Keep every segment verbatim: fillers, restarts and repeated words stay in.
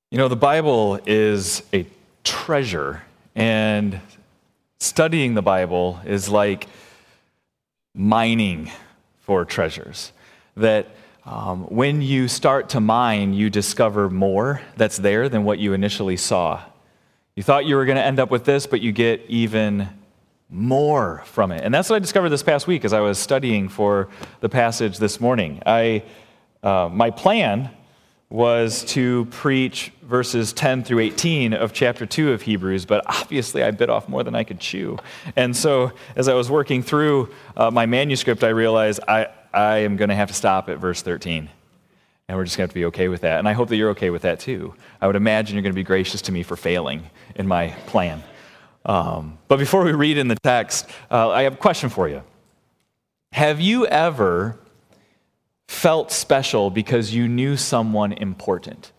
You know, the Bible is a treasure, and studying the Bible is like mining for treasures. That um, when you start to mine, you discover more that's there than what you initially saw. You thought you were going to end up with this, but you get even more from it. And that's what I discovered this past week as I was studying for the passage this morning. I, uh, my plan was to preach verses ten through eighteen of chapter two of Hebrews, but obviously I bit off more than I could chew. And so as I was working through uh, my manuscript, I realized I, I am going to have to stop at verse thirteen. And we're just going to have to be okay with that. And I hope that you're okay with that too. I would imagine you're going to be gracious to me for failing in my plan. Um, but before we read in the text, uh, I have a question for you. Have you ever felt special because you knew someone important?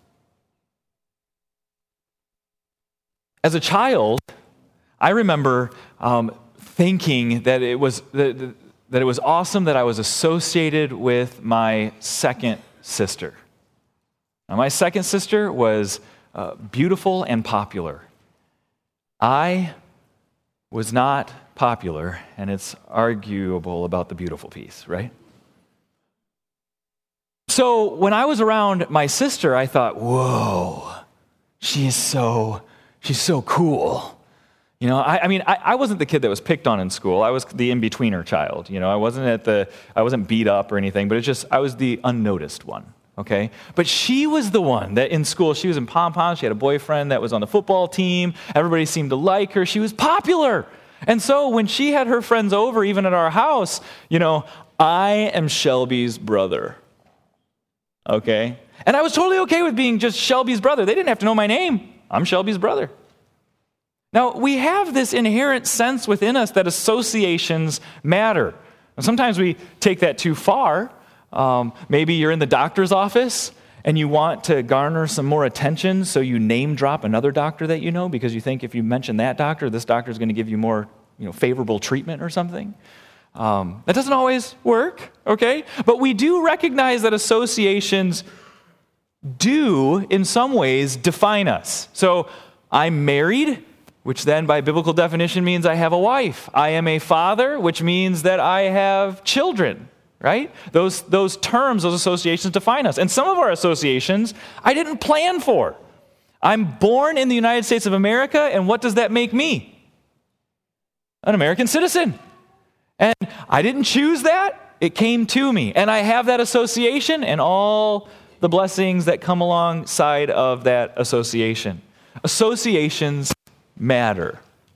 As a child, I remember um, thinking that it was that, that it was awesome that I was associated with my second sister. Now, my second sister was uh, beautiful and popular. I was not popular, and it's arguable about the beautiful piece, right? So when I was around my sister, I thought, whoa, she is so, she's so cool. You know, I, I mean, I, I wasn't the kid that was picked on in school. I was the in-betweener child. You know, I wasn't at the, I wasn't beat up or anything, but it's just, I was the unnoticed one, okay? But she was the one that in school, she was in pom-poms, she had a boyfriend that was on the football team, everybody seemed to like her, she was popular. And so when she had her friends over, even at our house, you know, I am Shelby's brother. Okay? And I was totally okay with being just Shelby's brother. They didn't have to know my name. I'm Shelby's brother. Now, we have this inherent sense within us that associations matter. And sometimes we take that too far. Um, maybe you're in the doctor's office and you want to garner some more attention, so you name drop another doctor that you know because you think if you mention that doctor, this doctor is going to give you more, you know, favorable treatment or something. Um, that doesn't always work, okay? But we do recognize that associations do, in some ways, define us. So I'm married, which then by biblical definition means I have a wife. I am a father, which means that I have children, right? Those, those terms, those associations define us. And some of our associations I didn't plan for. I'm born in the United States of America, and what does that make me? An American citizen. And I didn't choose that. It came to me. And I have that association and all the blessings that come alongside of that association. Associations matter.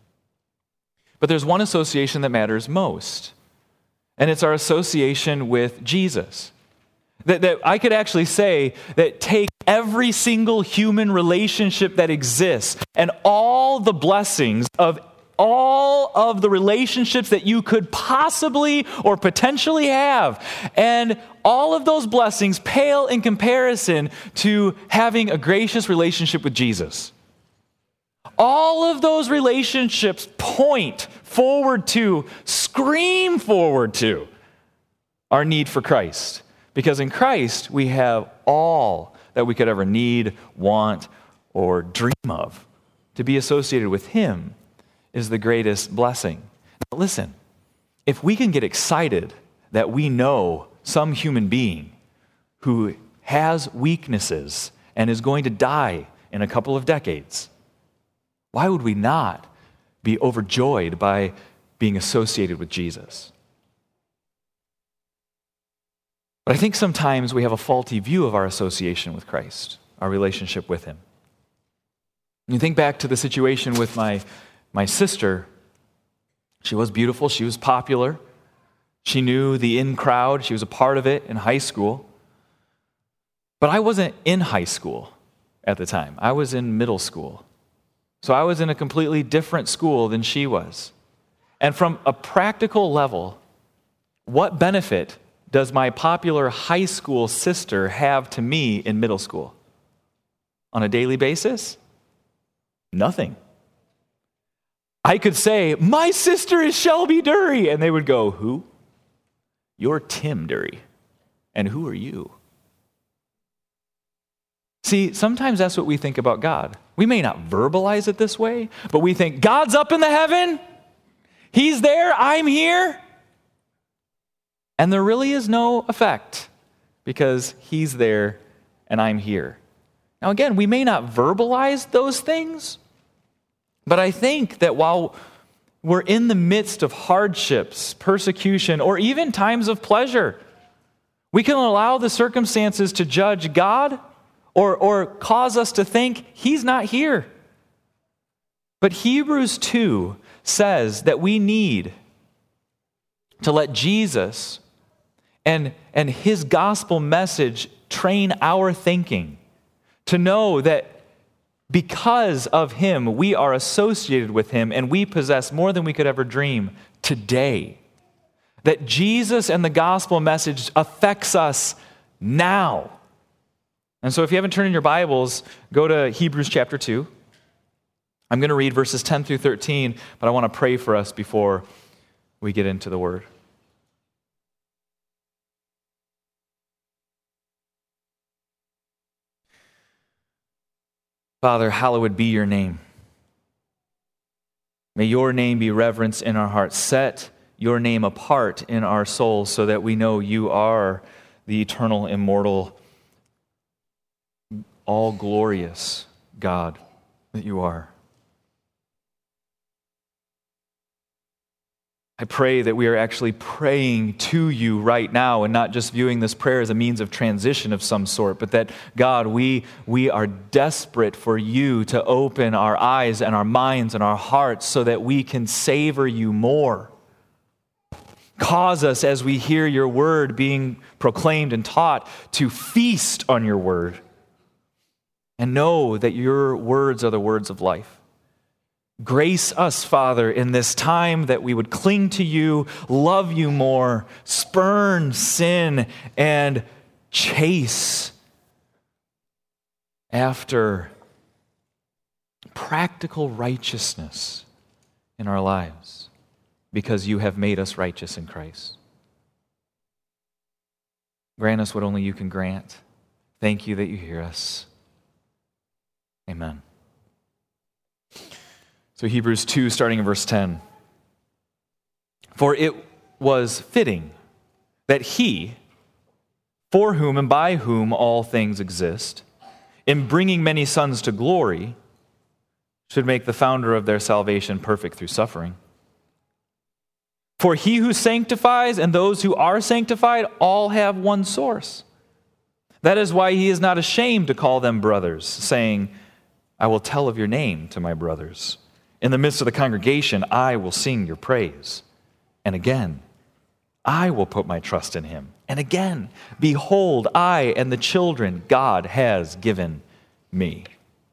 But there's one association that matters most. And it's our association with Jesus. That, that I could actually say that take every single human relationship that exists and all the blessings of all of the relationships that you could possibly or potentially have. And all of those blessings pale in comparison to having a gracious relationship with Jesus. All of those relationships point forward to, scream forward to, our need for Christ. Because in Christ, we have all that we could ever need, want, or dream of. To be associated with Him is the greatest blessing. Now listen, if we can get excited that we know some human being who has weaknesses and is going to die in a couple of decades, why would we not be overjoyed by being associated with Jesus? But I think sometimes we have a faulty view of our association with Christ, our relationship with Him. You think back to the situation with my My sister. She was beautiful, she was popular, she knew the in crowd, she was a part of it in high school. But I wasn't in high school at the time. I was in middle school. So I was in a completely different school than she was. And from a practical level, what benefit does my popular high school sister have to me in middle school? On a daily basis? Nothing. I could say, my sister is Shelby Dury. And they would go, who? You're Tim Dury. And who are you? See, sometimes that's what we think about God. We may not verbalize it this way, but we think, God's up in the heaven. He's there. I'm here. And there really is no effect because he's there and I'm here. Now, again, we may not verbalize those things, but I think that while we're in the midst of hardships, persecution, or even times of pleasure, we can allow the circumstances to judge God or, or cause us to think he's not here. But Hebrews two says that we need to let Jesus and, and his gospel message train our thinking to know that because of him, we are associated with him and we possess more than we could ever dream today. That Jesus and the gospel message affects us now. And so if you haven't turned in your Bibles, go to Hebrews chapter two. I'm going to read verses ten through thirteen, but I want to pray for us before we get into the word. Father, hallowed be your name. May your name be reverenced in our hearts. Set your name apart in our souls so that we know you are the eternal, immortal, all-glorious God that you are. I pray that we are actually praying to you right now and not just viewing this prayer as a means of transition of some sort, but that, God, we, we are desperate for you to open our eyes and our minds and our hearts so that we can savor you more. Cause us, as we hear your word being proclaimed and taught, to feast on your word and know that your words are the words of life. Grace us, Father, in this time that we would cling to you, love you more, spurn sin, and chase after practical righteousness in our lives because you have made us righteous in Christ. Grant us what only you can grant. Thank you that you hear us. Amen. So Hebrews two, starting in verse ten. For it was fitting that he, for whom and by whom all things exist, in bringing many sons to glory, should make the founder of their salvation perfect through suffering. For he who sanctifies and those who are sanctified all have one source. That is why he is not ashamed to call them brothers, saying, I will tell of your name to my brothers. In the midst of the congregation, I will sing your praise. And again, I will put my trust in him. And again, behold, I and the children God has given me.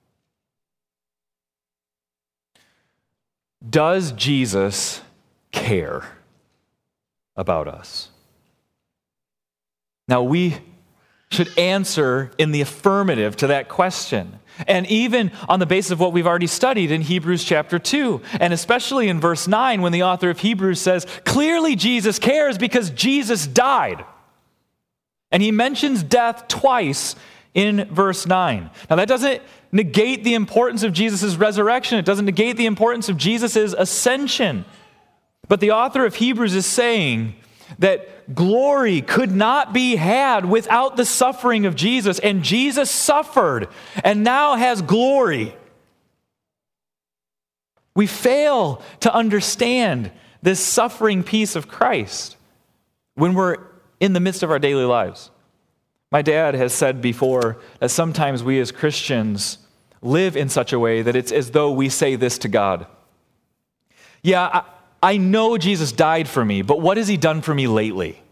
Does Jesus care about us? Now, we should answer in the affirmative to that question. And even on the basis of what we've already studied in Hebrews chapter two, and especially in verse nine, when the author of Hebrews says, clearly Jesus cares because Jesus died. And he mentions death twice in verse nine. Now that doesn't negate the importance of Jesus' resurrection. It doesn't negate the importance of Jesus' ascension. But the author of Hebrews is saying that glory could not be had without the suffering of Jesus. And Jesus suffered and now has glory. We fail to understand this suffering piece of Christ when we're in the midst of our daily lives. My dad has said before that sometimes we as Christians live in such a way that it's as though we say this to God. Yeah, I, I know Jesus died for me, but what has he done for me lately?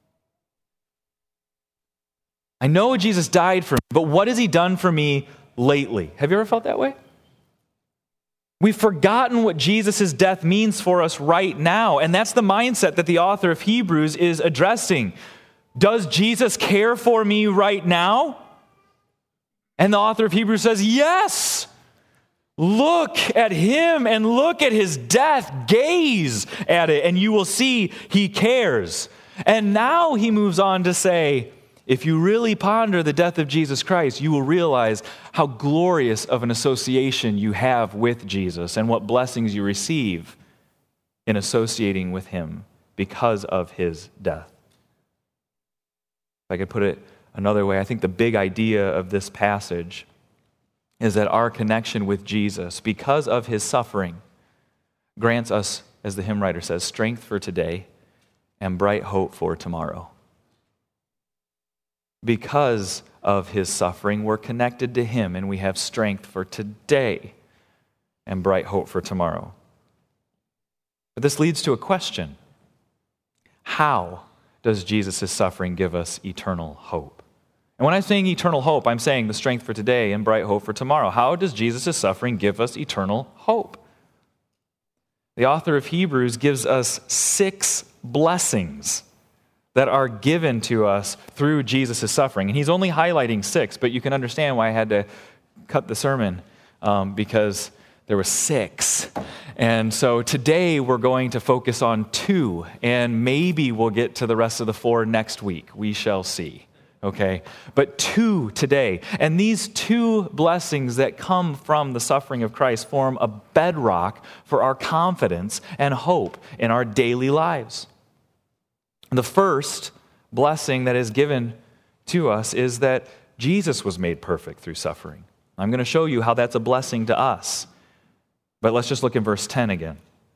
I know Jesus died for me, but what has he done for me lately? Have you ever felt that way? We've forgotten what Jesus' death means for us right now, and that's the mindset that the author of Hebrews is addressing. Does Jesus care for me right now? And the author of Hebrews says, yes. Look at him and look at his death. Gaze at it, and you will see he cares. And now he moves on to say, if you really ponder the death of Jesus Christ, you will realize how glorious of an association you have with Jesus and what blessings you receive in associating with him because of his death. If I could put it another way, I think the big idea of this passage is that our connection with Jesus, because of his suffering, grants us, as the hymn writer says, strength for today and bright hope for tomorrow. Because of his suffering, we're connected to him and we have strength for today and bright hope for tomorrow. But this leads to a question. How does Jesus' suffering give us eternal hope? And when I'm saying eternal hope, I'm saying the strength for today and bright hope for tomorrow. How does Jesus' suffering give us eternal hope? The author of Hebrews gives us six blessings that are given to us through Jesus' suffering. And he's only highlighting six, but you can understand why I had to cut the sermon, um, because there were six. And so today we're going to focus on two, and maybe we'll get to the rest of the four next week. We shall see. Okay? But two today. And these two blessings that come from the suffering of Christ form a bedrock for our confidence and hope in our daily lives. The first blessing that is given to us is that Jesus was made perfect through suffering. I'm going to show you how that's a blessing to us. But let's just look in verse ten again.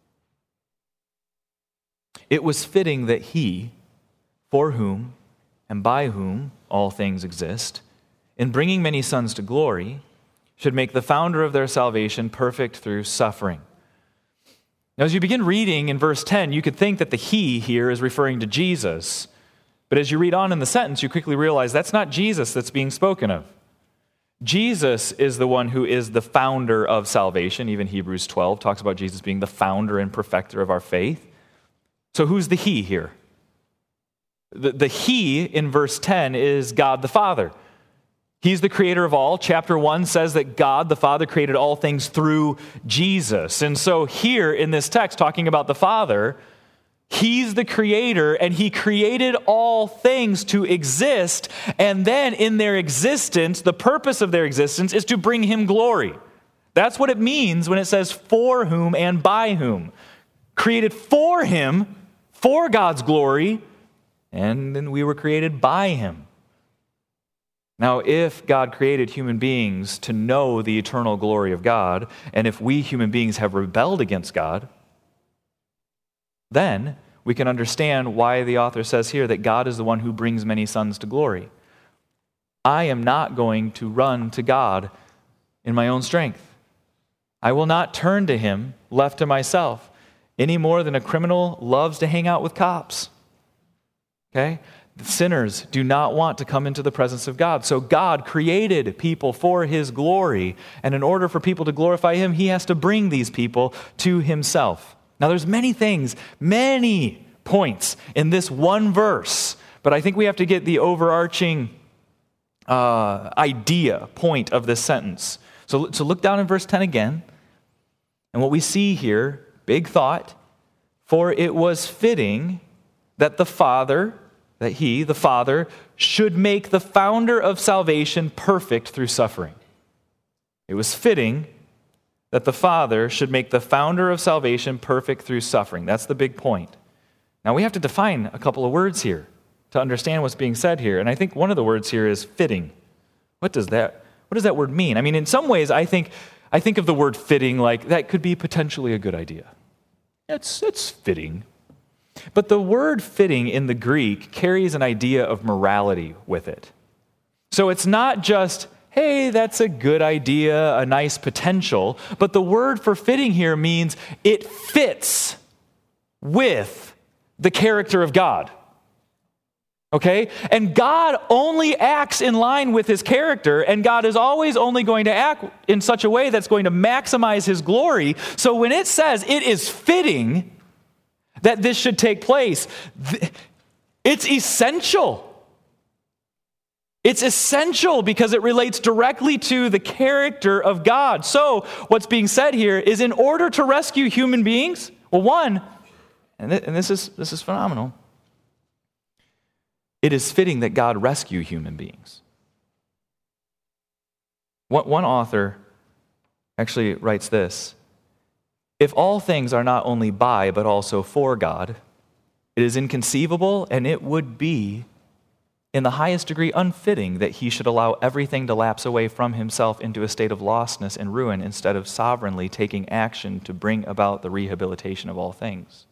It was fitting that he, for whom and by whom all things exist, in bringing many sons to glory, should make the founder of their salvation perfect through suffering. Now, as you begin reading in verse ten, you could think that the he here is referring to Jesus. But as you read on in the sentence, you quickly realize that's not Jesus that's being spoken of. Jesus is the one who is the founder of salvation. Even Hebrews twelve talks about Jesus being the founder and perfecter of our faith. So who's the he here? The, the he in verse ten is God the Father. He's the creator of all. Chapter one says that God the Father created all things through Jesus. And so here in this text, talking about the Father, he's the creator and he created all things to exist. And then in their existence, the purpose of their existence is to bring him glory. That's what it means when it says for whom and by whom. Created for him, for God's glory, and then we were created by him. Now, if God created human beings to know the eternal glory of God, and if we human beings have rebelled against God, then we can understand why the author says here that God is the one who brings many sons to glory. I am not going to run to God in my own strength. I will not turn to him left to myself any more than a criminal loves to hang out with cops. Okay? Sinners do not want to come into the presence of God. So God created people for his glory. And in order for people to glorify him, he has to bring these people to himself. Now there's many things, many points in this one verse. But I think we have to get the overarching uh, idea, point of this sentence. So, so look down in verse ten again. And what we see here, big thought, for it was fitting that the Father... that he, the Father, should make the founder of salvation perfect through suffering. It was fitting that the Father should make the founder of salvation perfect through suffering. That's the big point. Now we have to define a couple of words here to understand what's being said here. And I think one of the words here is fitting. What does that, what does that word mean? I mean, in some ways, I think, I think of the word fitting like that could be potentially a good idea. It's, it's fitting. But the word fitting in the Greek carries an idea of morality with it. So it's not just, hey, that's a good idea, a nice potential, but the word for fitting here means it fits with the character of God. Okay? And God only acts in line with his character, and God is always only going to act in such a way that's going to maximize his glory. So when it says it is fitting that this should take place, it's essential. It's essential because it relates directly to the character of God. So what's being said here is in order to rescue human beings, well, one, and this is, this is phenomenal, it is fitting that God rescue human beings. One author actually writes this: if all things are not only by but also for God, it is inconceivable, and it would be in the highest degree unfitting that he should allow everything to lapse away from himself into a state of lostness and ruin instead of sovereignly taking action to bring about the rehabilitation of all things.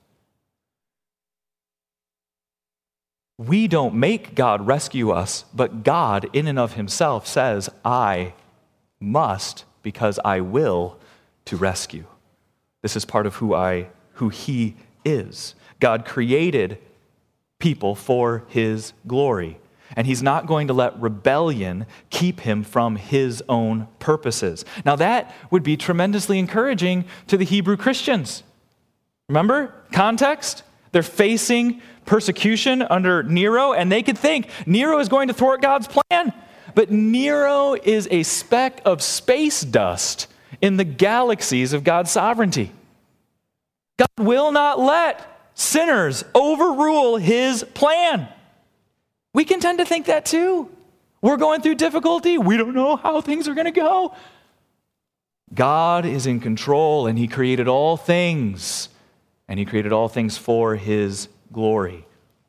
We don't make God rescue us, but God in and of himself says, I must, because I will, to rescue. This is part of who I, who he is. God created people for his glory, and he's not going to let rebellion keep him from his own purposes. Now that would be tremendously encouraging to the Hebrew Christians. Remember? Context? They're facing persecution under Nero, and they could think Nero is going to thwart God's plan. But Nero is a speck of space dust in the galaxies of God's sovereignty. God will not let sinners overrule his plan. We can tend to think that too. We're going through difficulty. We don't know how things are going to go. God is in control, and he created all things, and he created all things for his glory.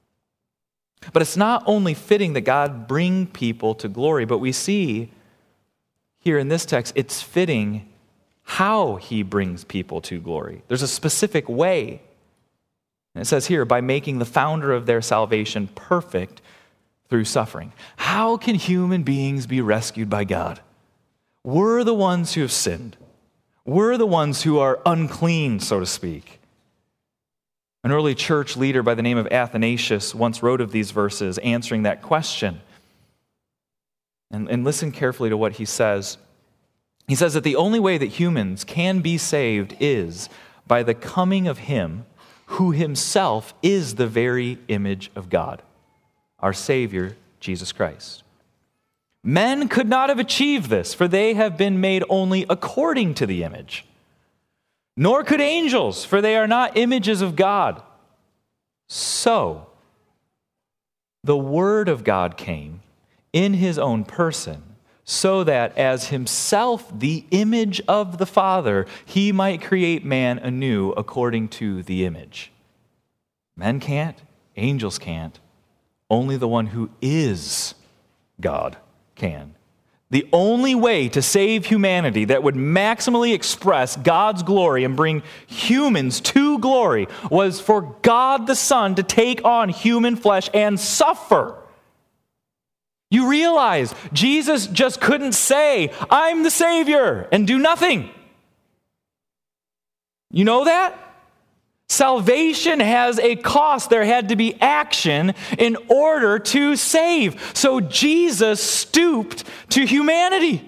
But it's not only fitting that God bring people to glory, but we see here in this text, it's fitting how he brings people to glory. There's a specific way. And it says here, by making the founder of their salvation perfect through suffering. How can human beings be rescued by God? We're the ones who have sinned. We're the ones who are unclean, so to speak. An early church leader by the name of Athanasius once wrote of these verses, answering that question. And, and listen carefully to what he says. He says that the only way that humans can be saved is by the coming of him who himself is the very image of God, our Savior, Jesus Christ. Men could not have achieved this, for they have been made only according to the image. Nor could angels, for they are not images of God. So, the Word of God came in his own person, so that as himself the image of the Father, he might create man anew according to the image. Men can't, angels can't. Only the one who is God can. The only way to save humanity that would maximally express God's glory and bring humans to glory was for God the Son to take on human flesh and suffer. You realize Jesus just couldn't say, I'm the Savior, and do nothing. You know that? Salvation has a cost. There had to be action in order to save. So Jesus stooped to humanity.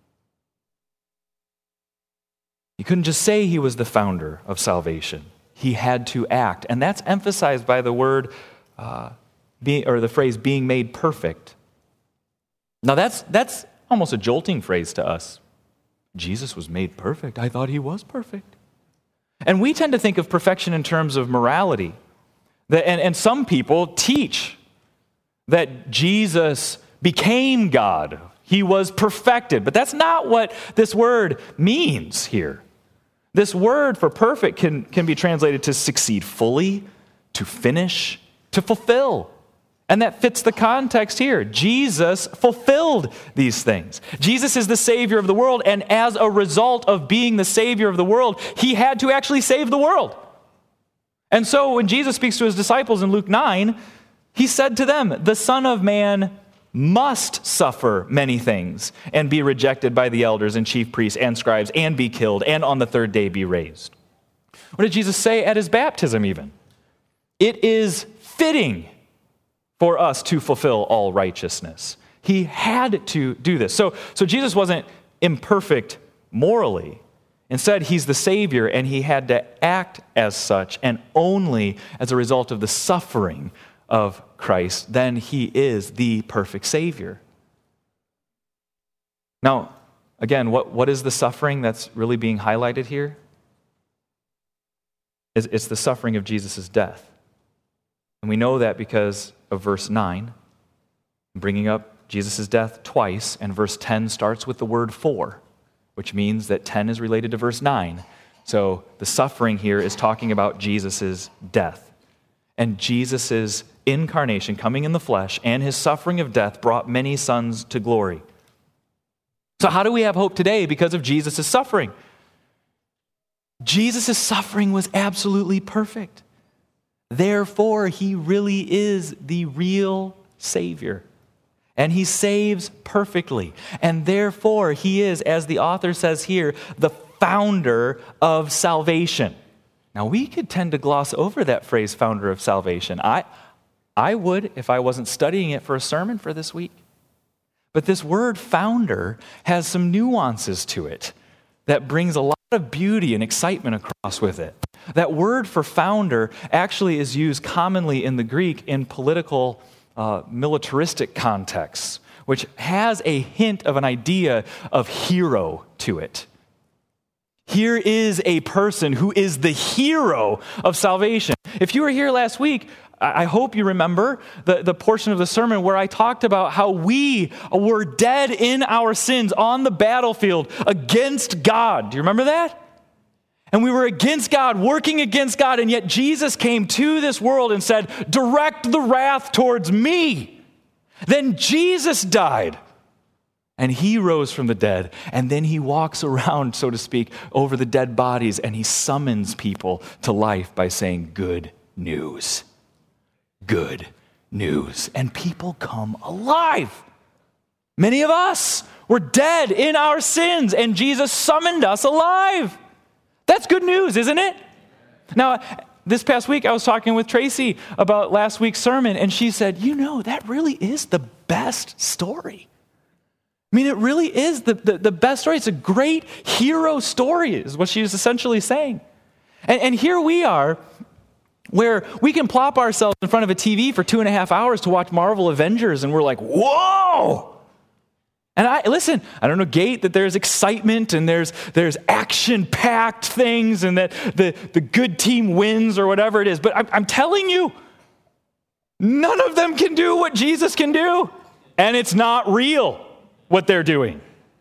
He couldn't just say he was the founder of salvation. He had to act. And that's emphasized by the word, uh, being, or the phrase, being made perfect. Now that's, that's almost a jolting phrase to us. Jesus was made perfect. I thought he was perfect. And we tend to think of perfection in terms of morality. That, and, and some people teach that Jesus became God. He was perfected. But that's not what this word means here. This word for perfect can, can be translated to succeed fully, to finish, to fulfill. And that fits the context here. Jesus fulfilled these things. Jesus is the Savior of the world, and as a result of being the Savior of the world, he had to actually save the world. And so when Jesus speaks to his disciples in Luke nine, he said to them, the Son of Man must suffer many things and be rejected by the elders and chief priests and scribes and be killed and on the third day be raised. What did Jesus say at his baptism even? It is fitting for us to fulfill all righteousness. He had to do this. So, so Jesus wasn't imperfect morally. Instead, he's the Savior, and he had to act as such, and only as a result of the suffering of Christ, then he is the perfect Savior. Now, again, what, what is the suffering that's really being highlighted here? It's, it's the suffering of Jesus' death. And we know that because of verse nine. bringing up Jesus' death twice, and verse ten starts with the word for, which means that ten is related to verse nine. So the suffering here is talking about Jesus' death. And Jesus' incarnation, coming in the flesh, and his suffering of death brought many sons to glory. So how do we have hope today because of Jesus' suffering? Jesus' suffering was absolutely perfect. Therefore, he really is the real Savior. And he saves perfectly. And therefore, he is, as the author says here, the founder of salvation. Now, we could tend to gloss over that phrase, founder of salvation. I, I would if I wasn't studying it for a sermon for this week. But this word founder has some nuances to it that brings a lot of beauty and excitement across with it. That word for founder actually is used commonly in the Greek in political, uh, militaristic contexts, which has a hint of an idea of hero to it. Here is a person who is the hero of salvation. If you were here last week, I hope you remember the, the portion of the sermon where I talked about how we were dead in our sins on the battlefield against God. Do you remember that? And we were against God, working against God, and yet Jesus came to this world and said, direct the wrath towards me. Then Jesus died, and he rose from the dead, and then he walks around, so to speak, over the dead bodies, and he summons people to life by saying, good news. Good news. And people come alive. Many of us were dead in our sins, and Jesus summoned us alive. That's good news, isn't it? Now, this past week, I was talking with Tracy about last week's sermon, and she said, you know, that really is the best story. I mean, it really is the, the, the best story. It's a great hero story, is what she was essentially saying. And, and here we are, where we can plop ourselves in front of a T V for two and a half hours to watch Marvel Avengers, and we're like, whoa! And I listen, I don't negate that there's excitement and there's there's action-packed things and that the, the good team wins or whatever it is, but I'm, I'm telling you, none of them can do what Jesus can do, and it's not real what they're doing.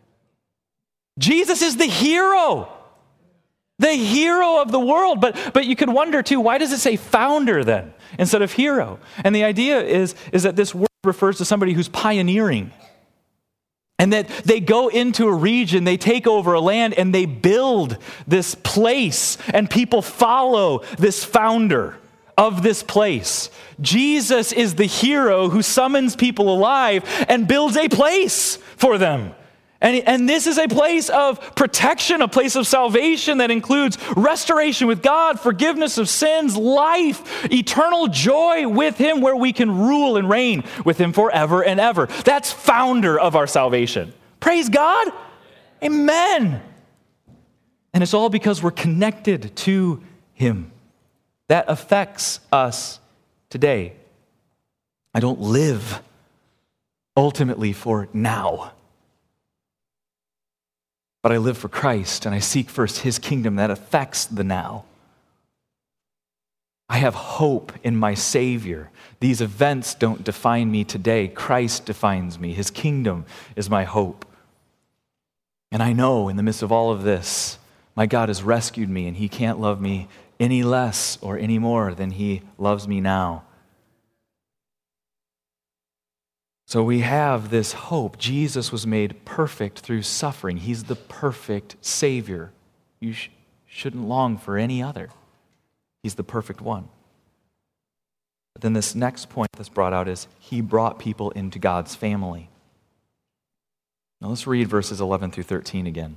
Jesus is the hero. The hero of the world. But but you could wonder too, why does it say founder then instead of hero? And the idea is, is that this word refers to somebody who's pioneering. And that they go into a region, they take over a land, and they build this place, and people follow this founder of this place. Jesus is the hero who summons people alive and builds a place for them. And, and this is a place of protection, a place of salvation that includes restoration with God, forgiveness of sins, life, eternal joy with him, where we can rule and reign with him forever and ever. That's founder of our salvation. Praise God. Amen. And it's all because we're connected to him. That affects us today. I don't live ultimately for now, but I live for Christ, and I seek first his kingdom. That affects the now. I have hope in my Savior. These events don't define me today. Christ defines me. His kingdom is my hope. And I know in the midst of all of this, my God has rescued me, and he can't love me any less or any more than he loves me now. So we have this hope. Jesus was made perfect through suffering. He's the perfect Savior. You sh- shouldn't long for any other. He's the perfect one. But then this next point that's brought out is he brought people into God's family. Now let's read verses eleven through thirteen again.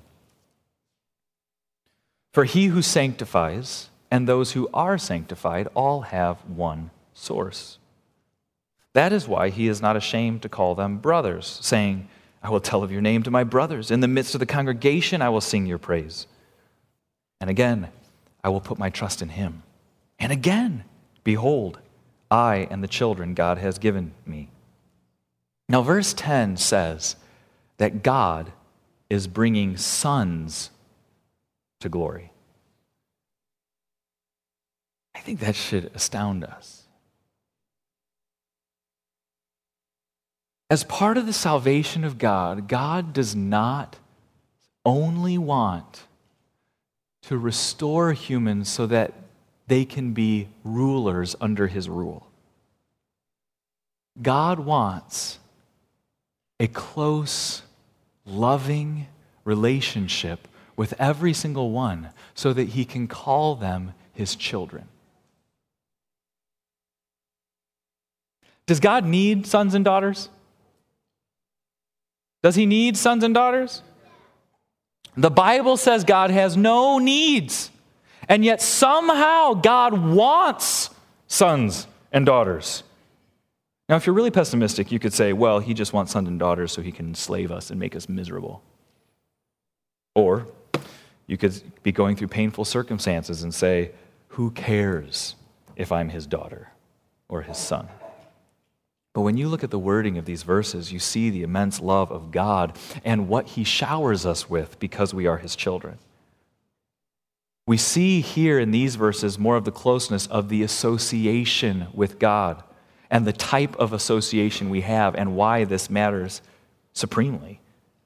For he who sanctifies and those who are sanctified all have one source. That is why he is not ashamed to call them brothers, saying, I will tell of your name to my brothers. In the midst of the congregation, I will sing your praise. And again, I will put my trust in him. And again, behold, I and the children God has given me. Now, verse ten says that God is bringing sons to glory. I think that should astound us. As part of the salvation of God, God does not only want to restore humans so that they can be rulers under his rule. God wants a close, loving relationship with every single one so that he can call them his children. Does God need sons and daughters? Does he need sons and daughters? The Bible says God has no needs, and yet somehow God wants sons and daughters. Now, if you're really pessimistic, you could say, well, he just wants sons and daughters so he can enslave us and make us miserable. Or you could be going through painful circumstances and say, who cares if I'm his daughter or his son? But when you look at the wording of these verses, you see the immense love of God and what he showers us with because we are his children. We see here in these verses more of the closeness of the association with God and the type of association we have and why this matters supremely.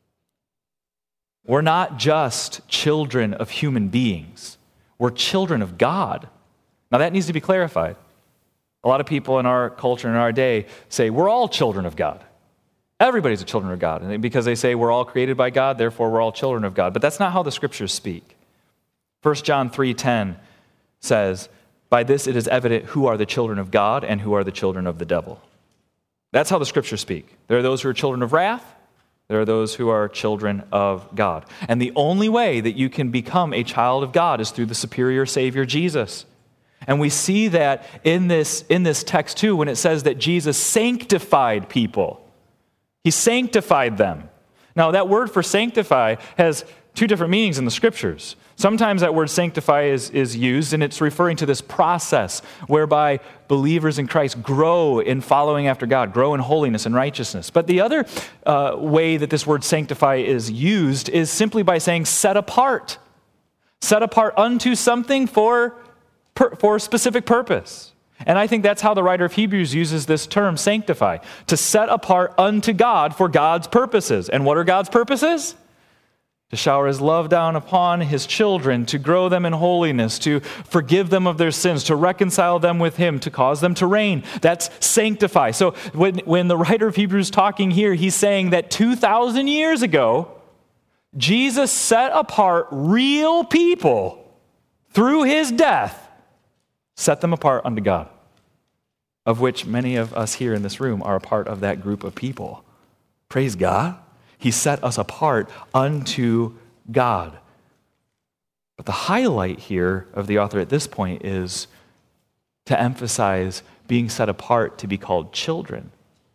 We're not just children of human beings. We're children of God. Now that needs to be clarified. A lot of people in our culture, in our day, say, we're all children of God. Everybody's a children of God. And because they say we're all created by God, therefore we're all children of God. But that's not how the scriptures speak. First John three ten says, by this it is evident who are the children of God and who are the children of the devil. That's how the scriptures speak. There are those who are children of wrath. There are those who are children of God. And the only way that you can become a child of God is through the superior Savior, Jesus. And we see that in this, in this text too, when it says that Jesus sanctified people. He sanctified them. Now, that word for sanctify has two different meanings in the scriptures. Sometimes that word sanctify is, is used, and it's referring to this process whereby believers in Christ grow in following after God, grow in holiness and righteousness. But the other uh, way that this word sanctify is used is simply by saying set apart. Set apart unto something for for a specific purpose. And I think that's how the writer of Hebrews uses this term, sanctify, to set apart unto God for God's purposes. And what are God's purposes? To shower his love down upon his children, to grow them in holiness, to forgive them of their sins, to reconcile them with him, to cause them to reign. That's sanctify. So when, when the writer of Hebrews is talking here, he's saying that two thousand years ago, Jesus set apart real people through his death, set them apart unto God, of which many of us here in this room are a part of that group of people. Praise God. He set us apart unto God. But the highlight here of the author at this point is to emphasize being set apart to be called children.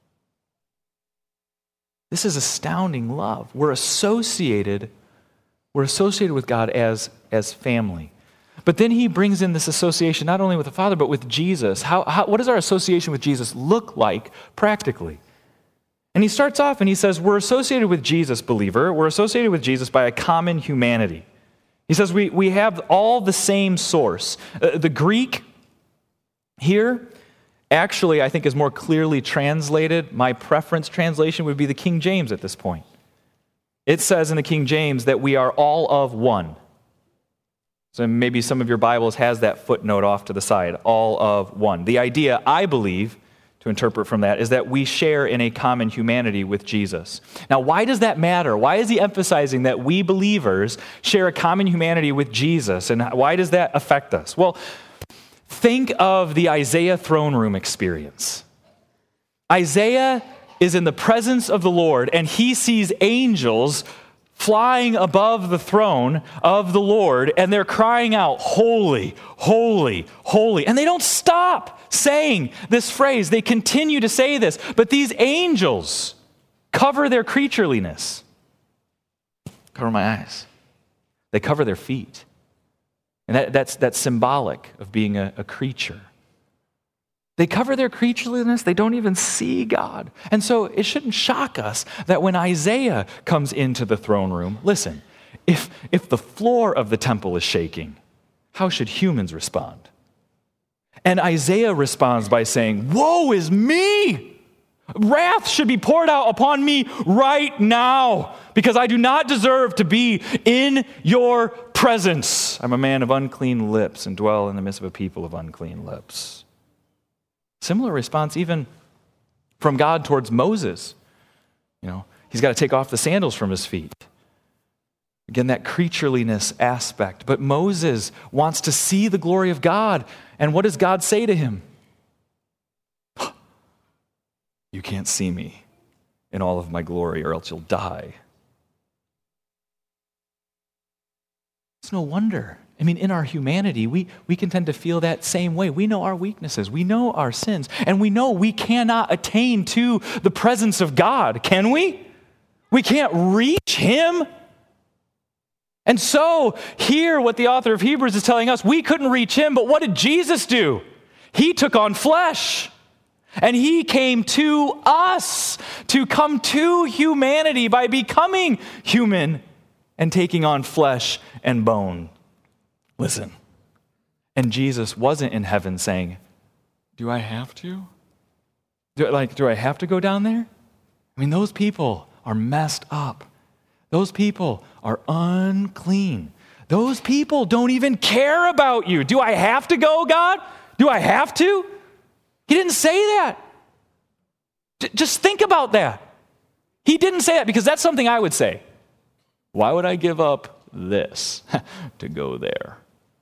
This is astounding love. We're associated, we're associated with God as, as family. But then he brings in this association not only with the Father, but with Jesus. How, how, what does our association with Jesus look like practically? And he starts off and he says, we're associated with Jesus, believer. We're associated with Jesus by a common humanity. He says we, we have all the same source. Uh, the Greek here actually, I think, is more clearly translated. My preference translation would be the King James at this point. It says in the King James that we are all of one. So maybe some of your Bibles has that footnote off to the side, all of one. The idea, I believe, to interpret from that, is that we share in a common humanity with Jesus. Now, why does that matter? Why is he emphasizing that we believers share a common humanity with Jesus? And why does that affect us? Well, think of the Isaiah throne room experience. Isaiah is in the presence of the Lord, and he sees angels flying above the throne of the Lord, and they're crying out, holy, holy, holy. And they don't stop saying this phrase. They continue to say this. But these angels cover their creatureliness. Cover my eyes. They cover their feet. And that, that's, that's symbolic of being a, a creature. They cover their creatureliness. They don't even see God. And so it shouldn't shock us that when Isaiah comes into the throne room, listen, if, if the floor of the temple is shaking, how should humans respond? And Isaiah responds by saying, woe is me! Wrath should be poured out upon me right now because I do not deserve to be in your presence. I'm a man of unclean lips and dwell in the midst of a people of unclean lips. Similar response even from God towards Moses. You know, he's got to take off the sandals from his feet. Again, that creatureliness aspect. But Moses wants to see the glory of God. And what does God say to him? You can't see me in all of my glory or else you'll die. It's no wonder. I mean, in our humanity, we, we can tend to feel that same way. We know our weaknesses. We know our sins. And we know we cannot attain to the presence of God, can we? We can't reach him. And so, here, what the author of Hebrews is telling us, we couldn't reach him, but what did Jesus do? He took on flesh. And he came to us to come to humanity by becoming human and taking on flesh and bone. Listen, and Jesus wasn't in heaven saying, do I have to? Do, like, do I have to go down there? I mean, those people are messed up. Those people are unclean. Those people don't even care about you. Do I have to go, God? Do I have to? He didn't say that. J- just think about that. He didn't say that because that's something I would say. Why would I give up this to go there?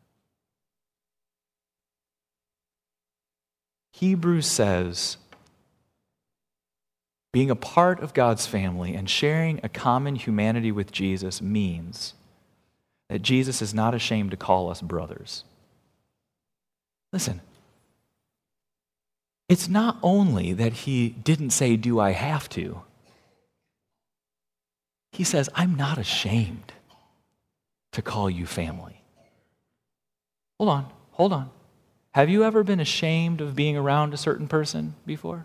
Hebrews says, being a part of God's family and sharing a common humanity with Jesus means that Jesus is not ashamed to call us brothers. Listen, it's not only that he didn't say, do I have to? He says, I'm not ashamed to call you family. Hold on, hold on. Have you ever been ashamed of being around a certain person before?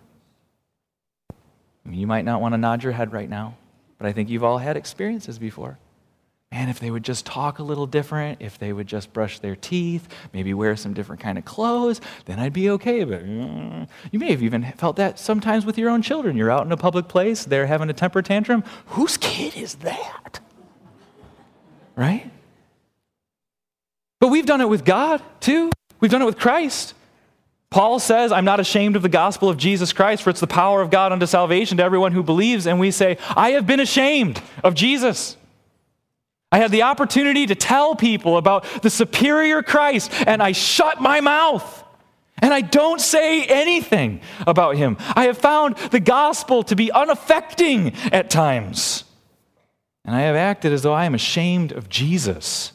I mean, you might not want to nod your head right now, but I think you've all had experiences before. Man, if they would just talk a little different, if they would just brush their teeth, maybe wear some different kind of clothes, then I'd be okay. But uh, you may have even felt that sometimes with your own children. You're out in a public place, they're having a temper tantrum. Whose kid is that? Right? But we've done it with God, too. We've done it with Christ. Paul says, I'm not ashamed of the gospel of Jesus Christ, for it's the power of God unto salvation to everyone who believes. And we say, I have been ashamed of Jesus. I had the opportunity to tell people about the superior Christ, and I shut my mouth. And I don't say anything about him. I have found the gospel to be unaffecting at times. And I have acted as though I am ashamed of Jesus.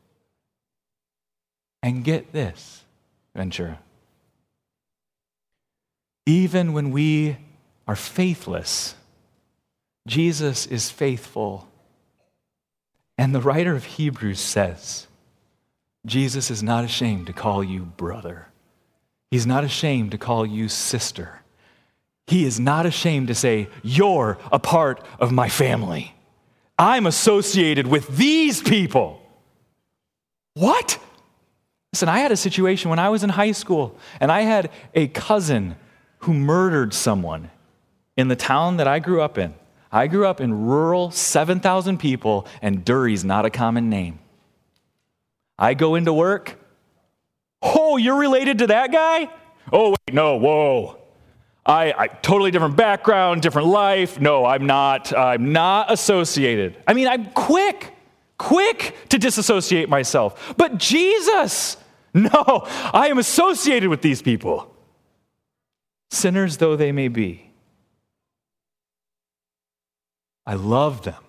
And get this, Ventura. Even when we are faithless, Jesus is faithful. And the writer of Hebrews says, Jesus is not ashamed to call you brother. He's not ashamed to call you sister. He is not ashamed to say, you're a part of my family. I'm associated with these people. What? Listen, I had a situation when I was in high school, and I had a cousin who murdered someone in the town that I grew up in. I grew up in rural, seven thousand people, and Durry's not a common name. I go into work. Oh, you're related to that guy? Oh, wait, no, whoa. I, I totally different background, different life. No, I'm not. I'm not associated. I mean, I'm quick, quick to disassociate myself. But Jesus, no, I am associated with these people. Sinners though they may be. I love them.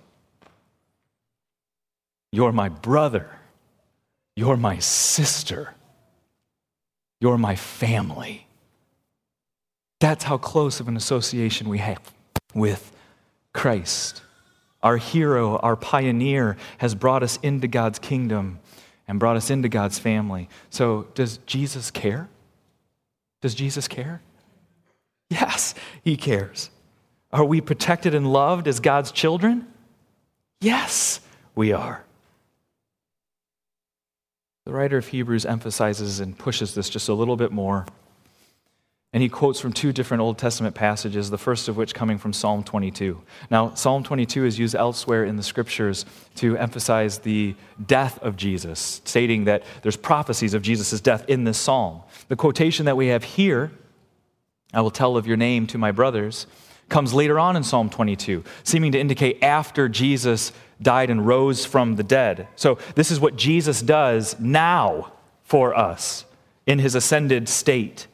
You're my brother. You're my sister. You're my family. That's how close of an association we have with Christ. Our hero, our pioneer, has brought us into God's kingdom and brought us into God's family. So does Jesus care? Does Jesus care? Yes, he cares. Are we protected and loved as God's children? Yes, we are. The writer of Hebrews emphasizes and pushes this just a little bit more. And he quotes from two different Old Testament passages, the first of which coming from Psalm twenty-two. Now, Psalm twenty-two is used elsewhere in the scriptures to emphasize the death of Jesus, stating that there's prophecies of Jesus' death in this psalm. The quotation that we have here, I will tell of your name to my brothers, comes later on in Psalm twenty-two, seeming to indicate after Jesus died and rose from the dead. So this is what Jesus does now for us in his ascended state.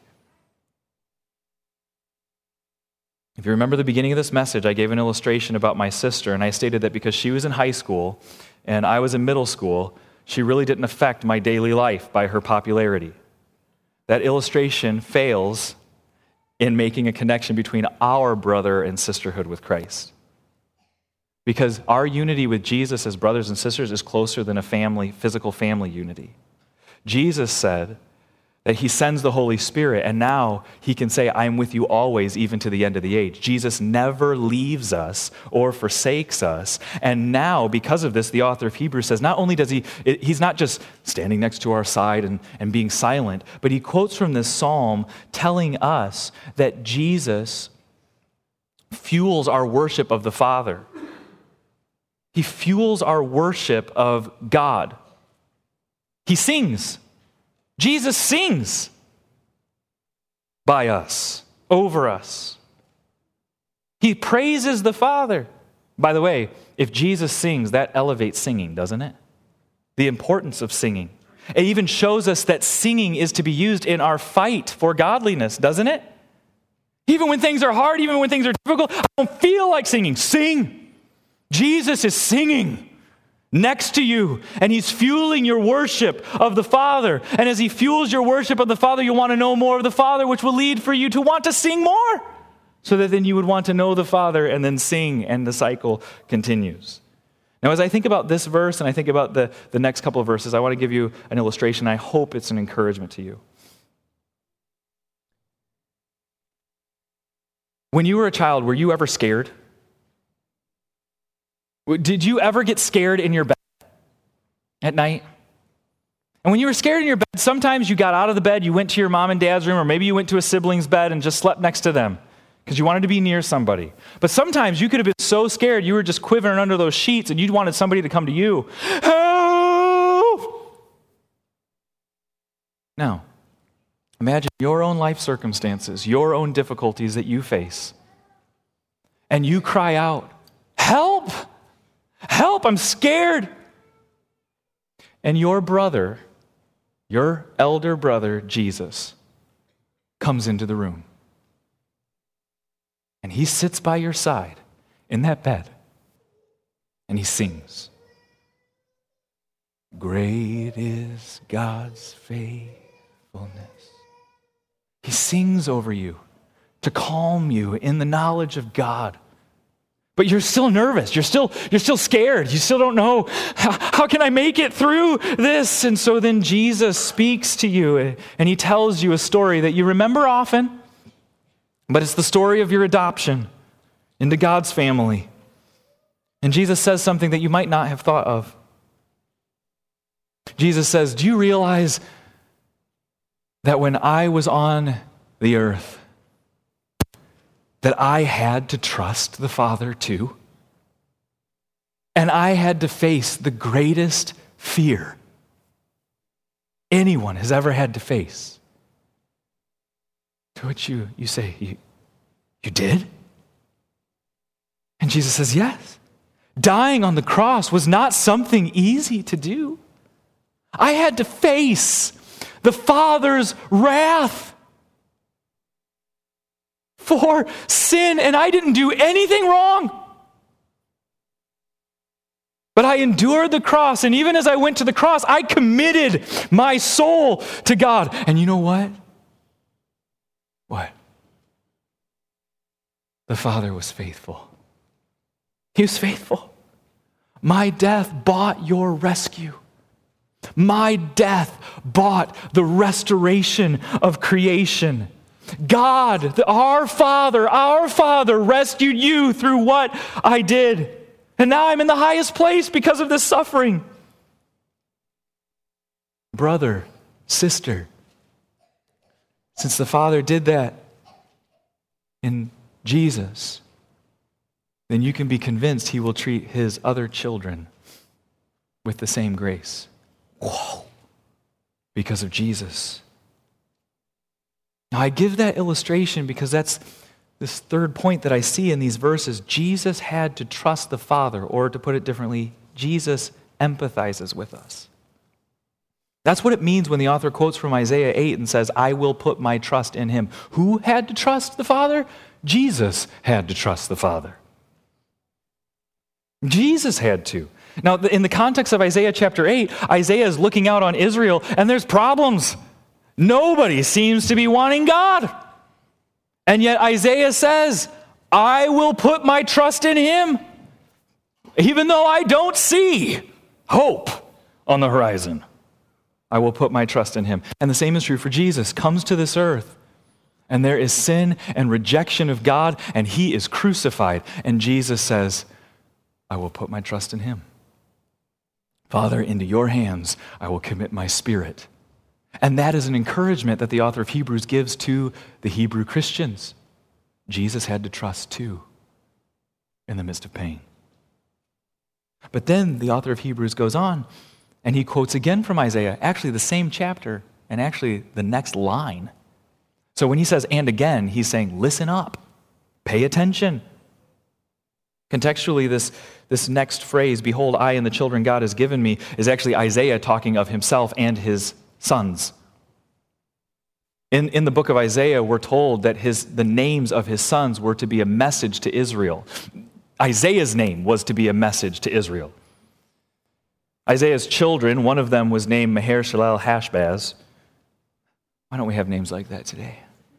If you remember the beginning of this message, I gave an illustration about my sister, and I stated that because she was in high school and I was in middle school, she really didn't affect my daily life by her popularity. That illustration fails in making a connection between our brother and sisterhood with Christ. Because our unity with Jesus as brothers and sisters is closer than a family, physical family unity. Jesus said that he sends the Holy Spirit, and now he can say, I am with you always, even to the end of the age. Jesus never leaves us or forsakes us. And now, because of this, the author of Hebrews says, not only does he, he's not just standing next to our side and, and being silent, but he quotes from this psalm telling us that Jesus fuels our worship of the Father. He fuels our worship of God. He sings. Jesus sings by us, over us. He praises the Father. By the way, if Jesus sings, that elevates singing, doesn't it? The importance of singing. It even shows us that singing is to be used in our fight for godliness, doesn't it? Even when things are hard, even when things are difficult, I don't feel like singing. Sing. Jesus is singing next to you, and he's fueling your worship of the Father. And as he fuels your worship of the Father, you'll want to know more of the Father, which will lead for you to want to sing more, so that then you would want to know the Father and then sing, and the cycle continues. Now, as I think about this verse and I think about the, the next couple of verses, I want to give you an illustration. I hope it's an encouragement to you. When you were a child, were you ever scared? Did you ever get scared in your bed at night? And when you were scared in your bed, sometimes you got out of the bed, you went to your mom and dad's room, or maybe you went to a sibling's bed and just slept next to them because you wanted to be near somebody. But sometimes you could have been so scared you were just quivering under those sheets and you wanted somebody to come to you. Help! Now, imagine your own life circumstances, your own difficulties that you face, and you cry out, help! Help, I'm scared. And your brother, your elder brother, Jesus, comes into the room. And he sits by your side in that bed, and he sings. Great is God's faithfulness. He sings over you to calm you in the knowledge of God. But you're still nervous. You're still, you're still scared. You still don't know, how, how can I make it through this? And so then Jesus speaks to you, and he tells you a story that you remember often, but it's the story of your adoption into God's family. And Jesus says something that you might not have thought of. Jesus says, do you realize that when I was on the earth, that I had to trust the Father too? And I had to face the greatest fear anyone has ever had to face. To which you, you say, you, you did? And Jesus says, yes. Dying on the cross was not something easy to do. I had to face the Father's wrath for sin, and I didn't do anything wrong. But I endured the cross, and even as I went to the cross, I committed my soul to God. And you know what? What? The Father was faithful. He was faithful. My death bought your rescue. My death bought the restoration of creation. God, our Father, our Father rescued you through what I did. And now I'm in the highest place because of this suffering. Brother, sister, since the Father did that, in Jesus, then you can be convinced he will treat his other children with the same grace. Whoa! Because of Jesus. Now, I give that illustration because that's this third point that I see in these verses. Jesus had to trust the Father, or to put it differently, Jesus empathizes with us. That's what it means when the author quotes from Isaiah eight and says, I will put my trust in him. Who had to trust the Father? Jesus had to trust the Father. Jesus had to. Now, in the context of Isaiah chapter eight, Isaiah is looking out on Israel, and there's problems. Nobody seems to be wanting God. And yet Isaiah says, I will put my trust in him, even though I don't see hope on the horizon. I will put my trust in him. And the same is true for Jesus. Comes to this earth, and there is sin and rejection of God, and he is crucified. And Jesus says, I will put my trust in him. Father, into your hands I will commit my spirit. And that is an encouragement that the author of Hebrews gives to the Hebrew Christians. Jesus had to trust too in the midst of pain. But then the author of Hebrews goes on and he quotes again from Isaiah, actually the same chapter and actually the next line. So when he says and again, he's saying, listen up, pay attention. Contextually, this, this next phrase, behold, I and the children God has given me, is actually Isaiah talking of himself and his sons. In, in the book of Isaiah, we're told that his, the names of his sons were to be a message to Israel. Isaiah's name was to be a message to Israel. Isaiah's children, one of them was named Maher-Shalal-Hash-Baz. Why don't we have names like that today?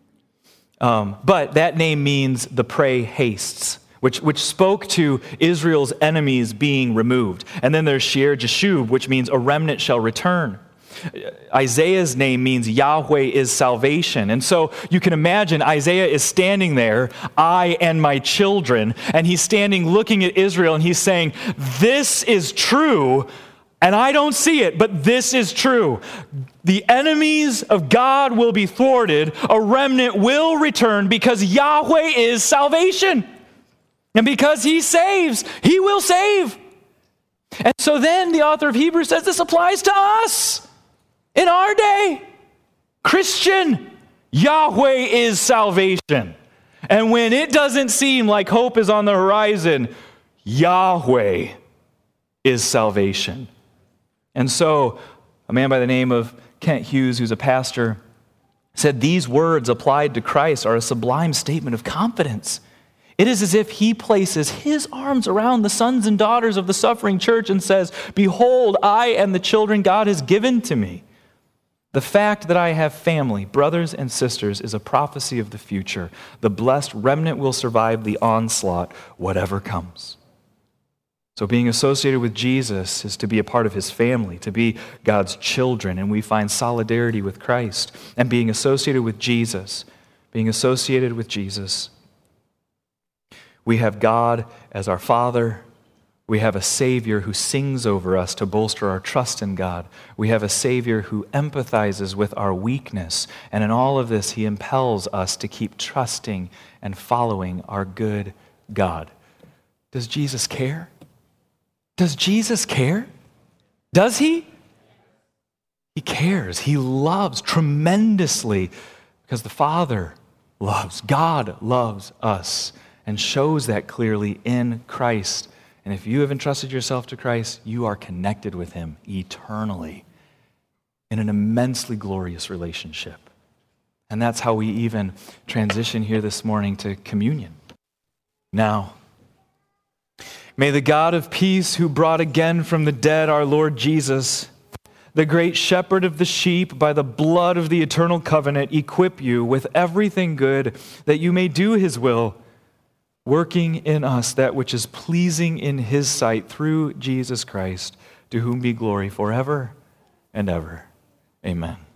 Um, but that name means the prey hastes, which, which spoke to Israel's enemies being removed. And then there's Shear Jashub, which means a remnant shall return. Isaiah's name means Yahweh is salvation. And so you can imagine Isaiah is standing there, I and my children, and he's standing looking at Israel and he's saying, this is true, and I don't see it, but this is true. The enemies of God will be thwarted, a remnant will return because Yahweh is salvation. And because he saves, he will save. And so then the author of Hebrews says this applies to us. In our day, Christian, Yahweh is salvation. And when it doesn't seem like hope is on the horizon, Yahweh is salvation. And so, a man by the name of Kent Hughes, who's a pastor, said these words applied to Christ are a sublime statement of confidence. It is as if he places his arms around the sons and daughters of the suffering church and says, behold, I and the children God has given to me. The fact that I have family, brothers and sisters, is a prophecy of the future. The blessed remnant will survive the onslaught, whatever comes. So being associated with Jesus is to be a part of his family, to be God's children, and we find solidarity with Christ. And being associated with Jesus, being associated with Jesus, we have God as our Father. We have a Savior who sings over us to bolster our trust in God. We have a Savior who empathizes with our weakness. And in all of this, he impels us to keep trusting and following our good God. Does Jesus care? Does Jesus care? Does he? He cares. He loves tremendously because the Father loves. God loves us and shows that clearly in Christ. And if you have entrusted yourself to Christ, you are connected with him eternally in an immensely glorious relationship. And that's how we even transition here this morning to communion. Now, may the God of peace, who brought again from the dead our Lord Jesus, the great shepherd of the sheep, by the blood of the eternal covenant, equip you with everything good, that you may do his will, working in us that which is pleasing in his sight through Jesus Christ, to whom be glory forever and ever. Amen.